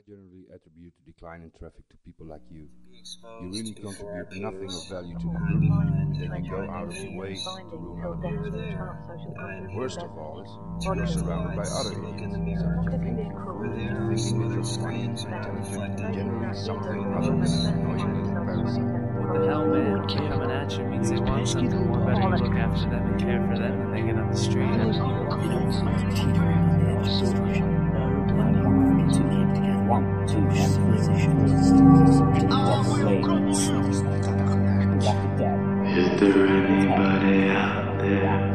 generally attribute the decline in traffic to people like you. You really contribute nothing of value to the group, and then you go out of your way to ruin other people's day. Worst of all is, you're surrounded by other idiots, so that you think you're cool into thinking that you're funny, intelligent, and generally something other than an annoying little parasite. What the hell, man? Coming at you means they want something more better. You look after them and care for them, and they get on the street. Is there anybody out there?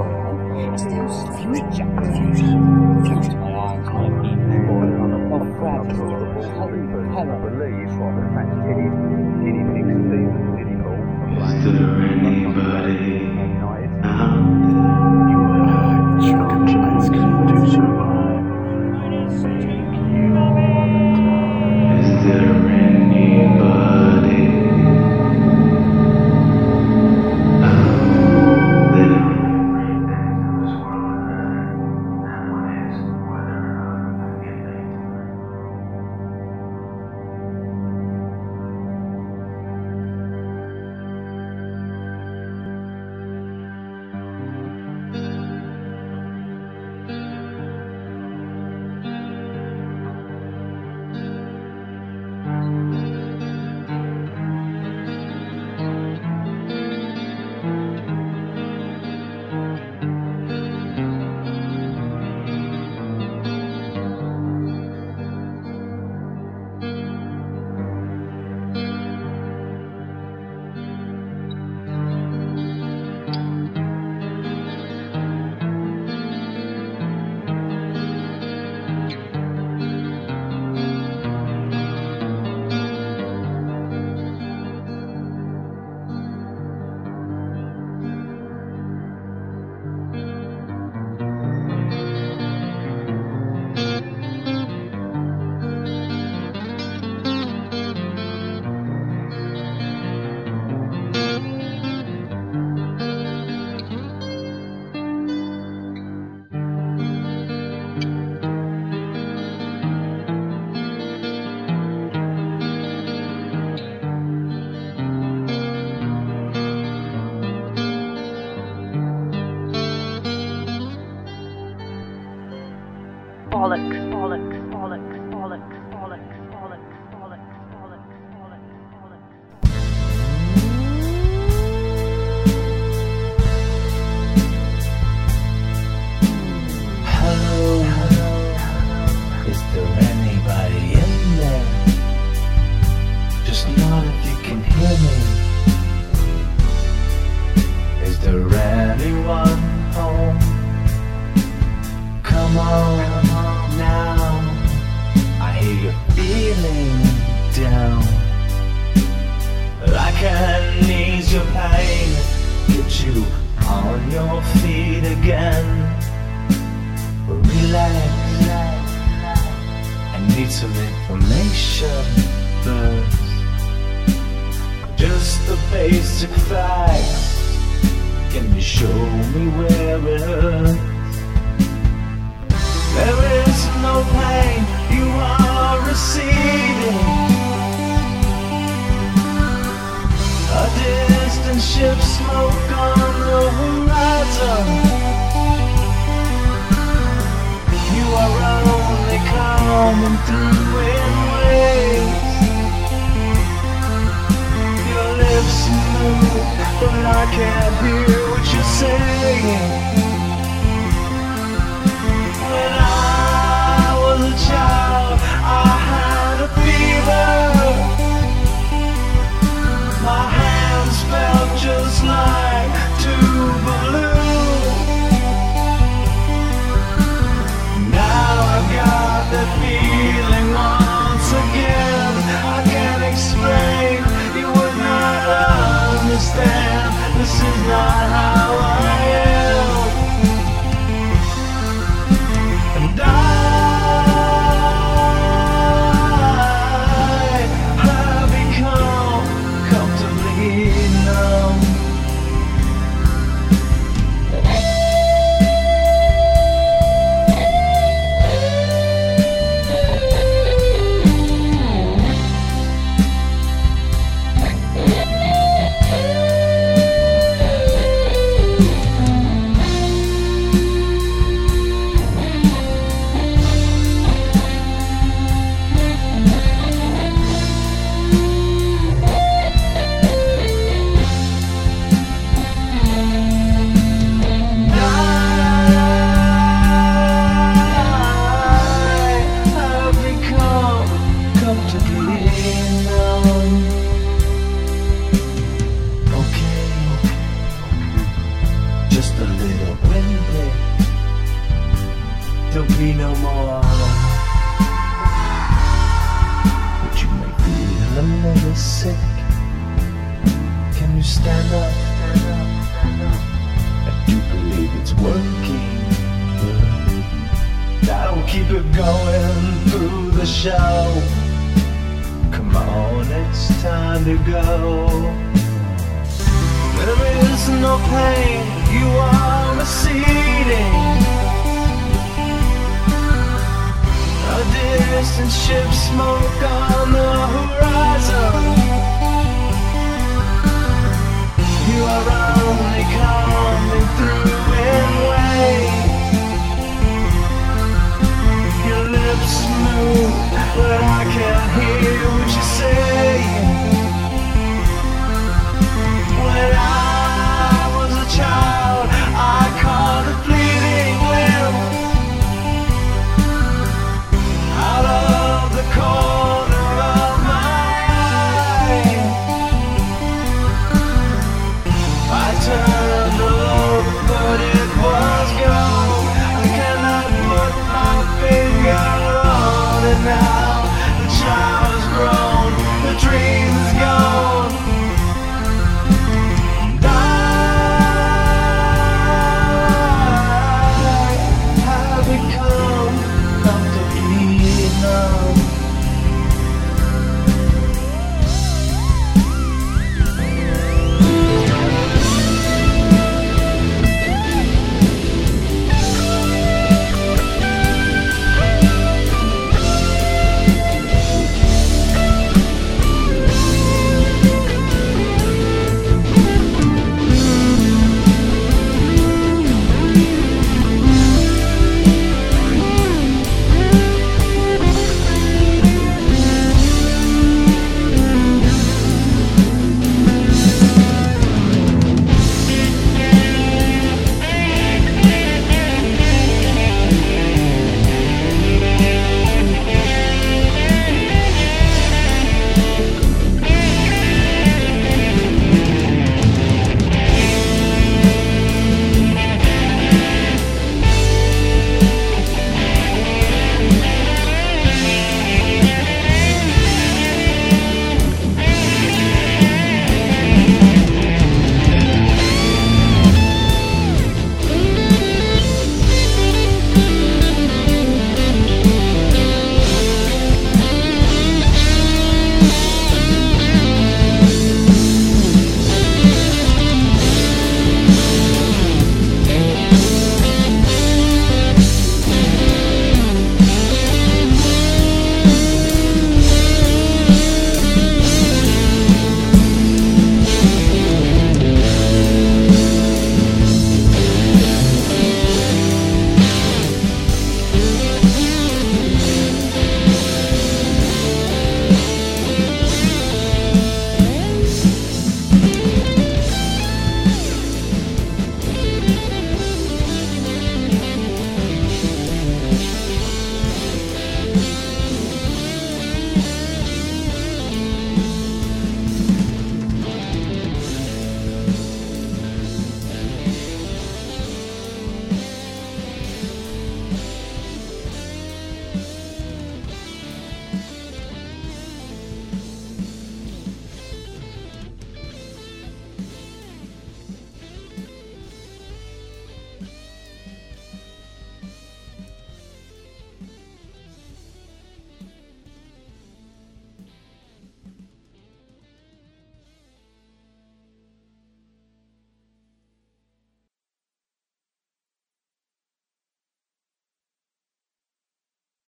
Bollocks, bollocks, bollocks, bollocks, bollocks, bollocks, bollocks, bollocks, bollocks, bollocks. Hello, is there anybody in there? Just nod if you can hear me. Is there anyone home? Come on now, I hear you're feeling down. I can ease your pain, get you on your feet again. Relax, I need some information first. Just the basic facts, can you show me where it hurts? There is no pain, you are receding. A distant ship, smoke on the horizon. You are only coming through in waves. Your lips move, but I can't hear what you're saying. When I was a child, I had a fever. My hands felt just like two balloons. Now I've got that feeling. a little sick. Can you stand up? I do believe it's working. That'll keep it going through the show. Come on, it's time to go. There is no pain, you are receding. A distant ship, smoke on the horizon. You are only coming through